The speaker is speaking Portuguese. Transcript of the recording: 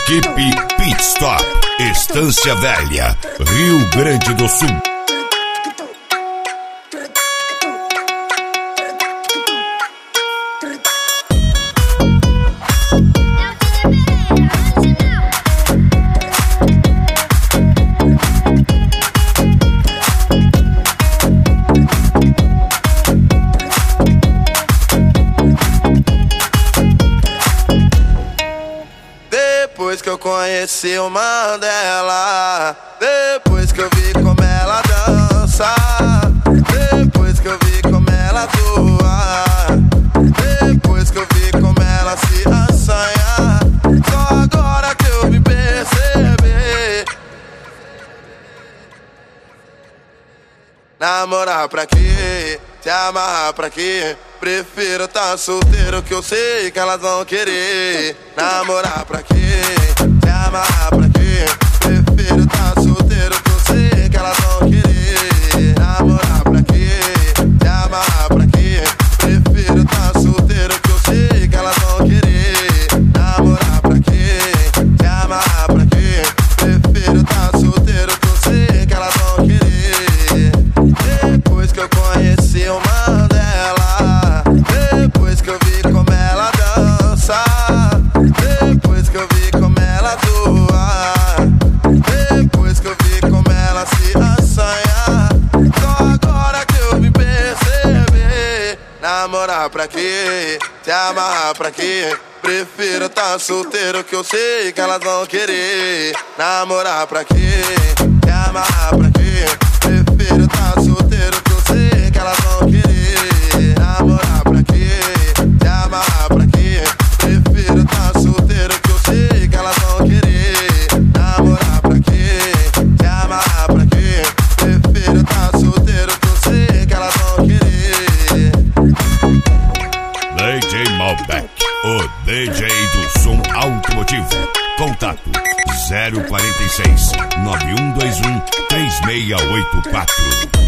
Equipe Pit Stop, Estância Velha, Rio Grande do Sul. Depois que eu conheci o Mandela, depois que eu vi como ela dança, depois que eu vi como ela atua, depois que eu vi como ela se assanha, só agora que eu me percebi. Namorar pra quê? Se amarrar pra quê? Prefiro tá solteiro que eu sei que elas vão querer. Namorar pra quê? Se amarrar pra quê? Prefiro tá solteiro que eu sei que elas vão querer. Namorar pra quê? Se amarrar pra quê? Prefiro tá solteiro que eu sei que elas vão querer. Namorar pra quê? Se amarrar pra quê? Prefiro tá solteiro que eu sei que elas vão querer. Depois que eu conheci o Mandela, depois que eu vi como ela dança, depois que eu vi como ela atua, depois que eu vi como ela se assanha, só agora que eu me percebi. Namorar pra quê? Se amarrar pra quê? Prefiro tá solteiro que eu sei que elas vão querer. Namorar pra quê? Se amarrar pra quê? Prefiro tá solteiro que eu sei que elas vão querer. Namorar pra quê? Se amarrar pra quê? Prefiro tá solteiro que eu sei que elas vão querer. Namorar pra quê? Se amarrar pra quê? Prefiro tá solteiro que eu sei que elas vão querer. DJ Malbec, o DJ do som automotivo. Contato 046 9121 3684.